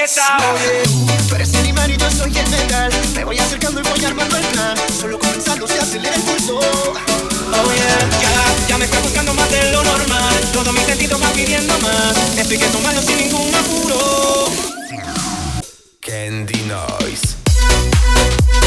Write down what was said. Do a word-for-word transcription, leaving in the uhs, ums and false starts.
fiesta. Oye, tú eres el imán y yo soy el metal. Me voy acercando y voy armando el plan. Solo comenzando se acelera el pulso. Oh yeah, ya, ya me está buscando más de lo normal. Todos mis sentidos van pidiendo más. Estoy que tomarlo sin ningún apuro. Candy Noise.